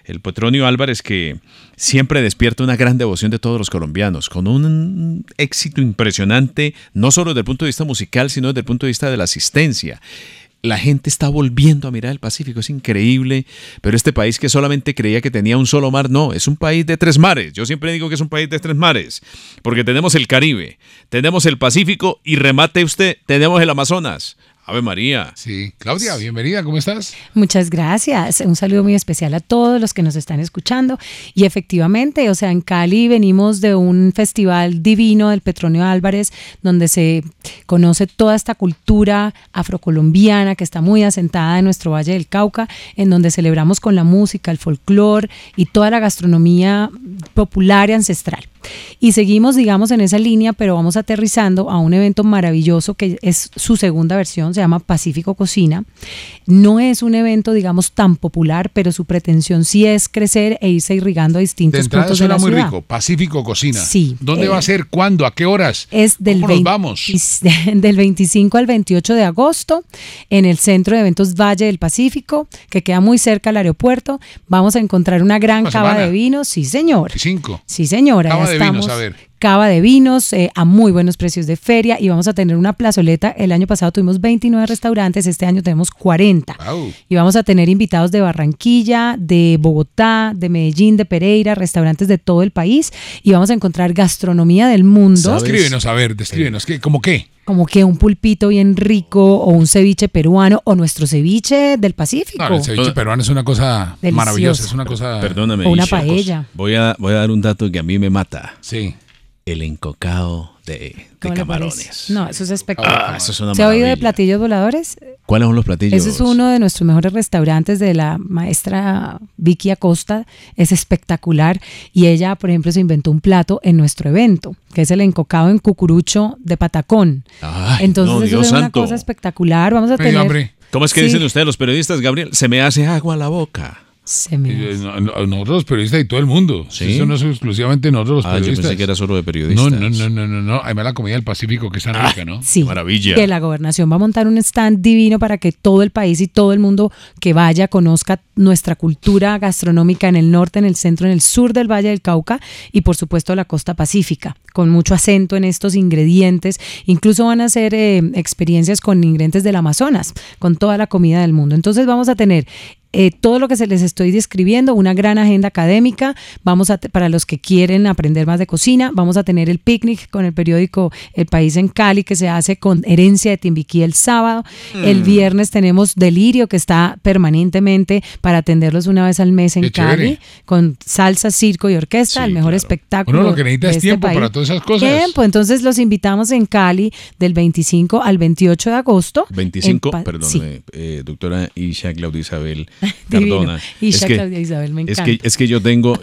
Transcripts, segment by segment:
el Petronio Álvarez, que siempre despierta una gran devoción de todos los colombianos, con un éxito impresionante, no solo desde el punto de vista musical, sino desde el punto de vista de la asistencia. La gente está volviendo a mirar el Pacífico, es increíble, pero este país que solamente creía que tenía un solo mar, no, es un país de 3 mares. Yo siempre digo que es un país de 3 mares, porque tenemos el Caribe, tenemos el Pacífico y remate usted, tenemos el Amazonas. Ave María. Sí, Claudia, bienvenida, ¿cómo estás? Muchas gracias, un saludo muy especial a todos los que nos están escuchando y efectivamente, o sea, en Cali venimos de un festival divino del Petronio Álvarez donde se conoce toda esta cultura afrocolombiana que está muy asentada en nuestro Valle del Cauca, en donde celebramos con la música, el folclore y toda la gastronomía popular y ancestral. Y seguimos, digamos, en esa línea, pero vamos aterrizando a un evento maravilloso que es su segunda versión, se llama Pacífico Cocina. No es un evento, digamos, tan popular, pero su pretensión sí es crecer e irse irrigando a distintos puntos de la ciudad. Muy rico, Pacífico Cocina. Sí. ¿Dónde va a ser? ¿Cuándo? ¿A qué horas? Es del ¿Cómo nos vamos? Del 25 al 28 de agosto en el Centro de Eventos Valle del Pacífico, que queda muy cerca al aeropuerto. Vamos a encontrar una gran cava de vinos. Sí, señor. 25. Sí, señora. Cava de vinos, a ver. Cava de vinos a muy buenos precios de feria y vamos a tener una plazoleta. El año pasado tuvimos 29 restaurantes, este año tenemos 40. Wow. Y vamos a tener invitados de Barranquilla, de Bogotá, de Medellín, de Pereira, restaurantes de todo el país y vamos a encontrar gastronomía del mundo. Descríbenos, a ver, descríbenos. ¿Cómo qué? Como que un pulpito bien rico o un ceviche peruano o nuestro ceviche del Pacífico. No, el ceviche peruano es una cosa deliciosa, maravillosa, es una cosa... Perdóname. O una paella. Voy a dar un dato que a mí me mata. Sí. El encocado de camarones. No, eso es espectacular. Eso es una ¿Se ha oído maravilla. de platillos voladores? ¿Cuáles son los platillos? Ese es uno de nuestros mejores restaurantes de la maestra Vicky Acosta. Es espectacular. Y ella, por ejemplo, se inventó un plato en nuestro evento, que es el encocado en cucurucho de patacón. Ay, entonces, no, eso Dios es una santo. cosa espectacular. Vamos a tener... Hambre. ¿Cómo es que Sí. dicen ustedes los periodistas, Gabriel? Se me hace agua a la boca. Se me... Nosotros los periodistas y todo el mundo. ¿Sí? Eso no es exclusivamente nosotros los Yo periodistas. pensé que era solo de periodistas. No. Además la comida del Pacífico que es tan rica, ¿no? Sí, Maravilla. que la gobernación va a montar un stand divino para que todo el país y todo el mundo que vaya conozca nuestra cultura gastronómica en el norte, en el centro, en el sur del Valle del Cauca y por supuesto la costa pacífica, con mucho acento en estos ingredientes. Incluso van a hacer experiencias con ingredientes del Amazonas, con toda la comida del mundo. Entonces vamos a tener todo lo que se les estoy describiendo, una gran agenda académica, para los que quieren aprender más de cocina, vamos a tener el picnic con el periódico El País en Cali, que se hace con Herencia de Timbiquí el sábado, el viernes tenemos Delirio, que está permanentemente para atenderlos una vez al mes en Qué Cali, chévere. con salsa, circo y orquesta, Sí, el mejor claro. espectáculo. Uno lo que necesita de es este tiempo país. para todas esas cosas. Tiempo, entonces los invitamos en Cali del 25 al 28 de agosto. 25, Sí. perdóname, doctora Isha Claudia Isabel Divino. Cardona. Isha Claudia Isabel, me encanta. Es que yo tengo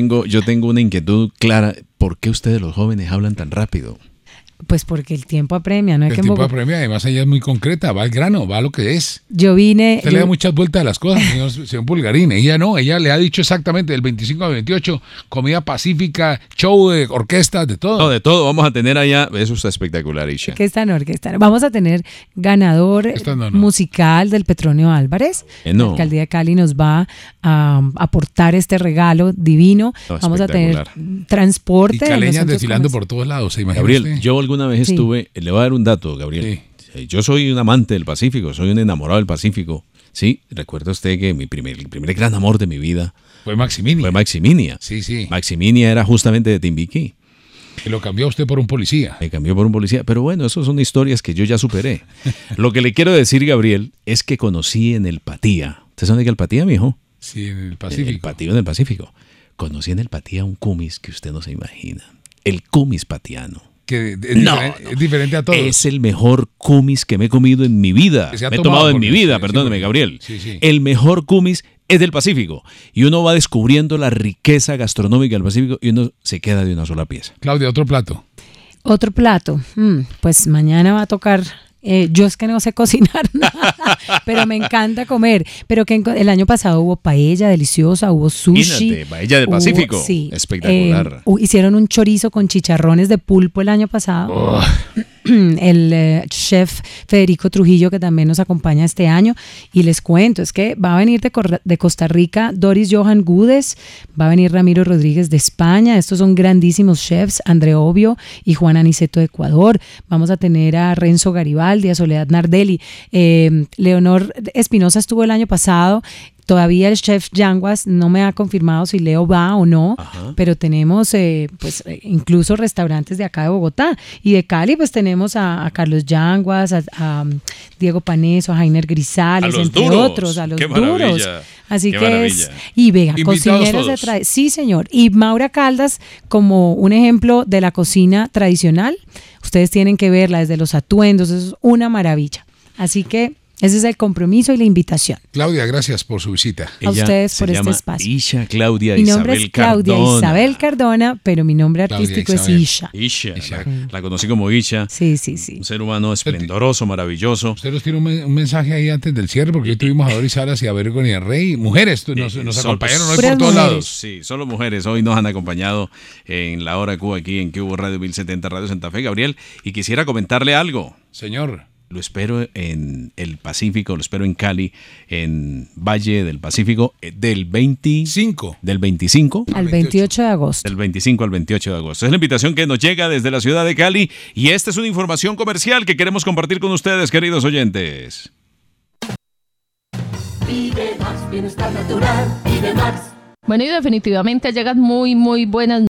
una inquietud clara. ¿Por qué ustedes los jóvenes hablan tan rápido? Pues porque el tiempo apremia, ¿no? El tiempo apremia, además ella es muy concreta, va al grano, va a lo que es. Yo vine... Usted le da muchas vueltas a las cosas, señor Pulgarín. Ella no, ella le ha dicho exactamente del 25 al 28, comida pacífica, show de orquestas, de todo. No, de todo vamos a tener allá. Eso está espectacular, Isha. Que está en orquesta. Vamos a tener ganador musical del Petronio Álvarez. No. La alcaldía de Cali nos va a aportar este regalo divino. No, vamos a tener transporte. Y caleñas en los desfilando centros por todos lados, ¿se imagina Gabriel, usted? yo alguna vez estuve, le voy a dar un dato, Gabriel. Sí. Yo soy un amante del Pacífico, soy un enamorado del Pacífico. Sí, recuerda usted que el primer gran amor de mi vida Fue Maximinia. fue Maximinia. Sí, sí. Maximinia era justamente de Timbiquí. Que lo cambió usted por un policía. Me cambió por un policía. Pero bueno, esas son historias que yo ya superé. Lo que le quiero decir, Gabriel, es que conocí en el Patía. ¿Usted sabe qué es el Patía, mijo? Sí, en el Pacífico. El Patía en el Pacífico. Conocí en el Patía un cumis que usted no se imagina. El cumis patiano. Que es diferente a todos. Es el mejor kumis que me he comido en mi vida. Que se ha Me he tomado tomado en por mi eso, vida, sí, perdóneme, sí, Gabriel. sí, sí. El mejor kumis es del Pacífico. Y uno va descubriendo la riqueza gastronómica del Pacífico y uno se queda de una sola pieza. Claudia, otro plato. Otro plato. Pues mañana va a tocar... yo es que no sé cocinar nada, pero me encanta comer. Pero que el año pasado hubo paella deliciosa, hubo sushi. Imagínate, paella del Pacífico. Sí, espectacular. Hicieron un chorizo con chicharrones de pulpo el año pasado. el chef Federico Trujillo, que también nos acompaña este año. Y les cuento, es que va a venir de Costa Rica Doris Johan Gudes, va a venir Ramiro Rodríguez de España. Estos son grandísimos chefs, André Obvio y Juan Aniceto de Ecuador. Vamos a tener a Renzo Garibaldi, a Soledad Nardelli. Leonor Espinosa estuvo el año pasado. Todavía el chef Yanguas no me ha confirmado si Leo va o no, pero tenemos incluso restaurantes de acá de Bogotá. Y de Cali pues tenemos a Carlos Yanguas, a Diego Paneso, a Jainer Grisales, entre otros, a los duros. Así qué que maravilla. y vea, Invitados cocineros de todos. sí señor. Y Maura Caldas como un ejemplo de la cocina tradicional. Ustedes tienen que verla desde los atuendos, eso es una maravilla. Así que ese es el compromiso y la invitación. Claudia, gracias por su visita. A ustedes por este espacio. Isha Claudia Mi nombre Isabel es Claudia Cardona. Isabel Cardona, pero mi nombre Claudia artístico es Isabel. Isha. Isha. La conocí como Isha. Sí. Un ser humano esplendoroso, maravilloso. Usted nos tiene un mensaje ahí antes del cierre, porque hoy tuvimos a Doris Salas y a Bergo y a Rey. Mujeres nos acompañaron hoy por puras todos mujeres. lados. Sí, solo mujeres. Hoy nos han acompañado en la hora Q aquí en Cubo Radio 1070 Radio Santa Fe, Gabriel. Y quisiera comentarle algo. Señor. Lo espero en el Pacífico, lo espero en Cali, en Valle del Pacífico, del 25 Al 28 de agosto. del 25 al 28 de agosto. Es la invitación que nos llega desde la ciudad de Cali y esta es una información comercial que queremos compartir con ustedes, queridos oyentes. Vive Max, bienestar natural, Vive Max. Bueno, y definitivamente llegan muy buenas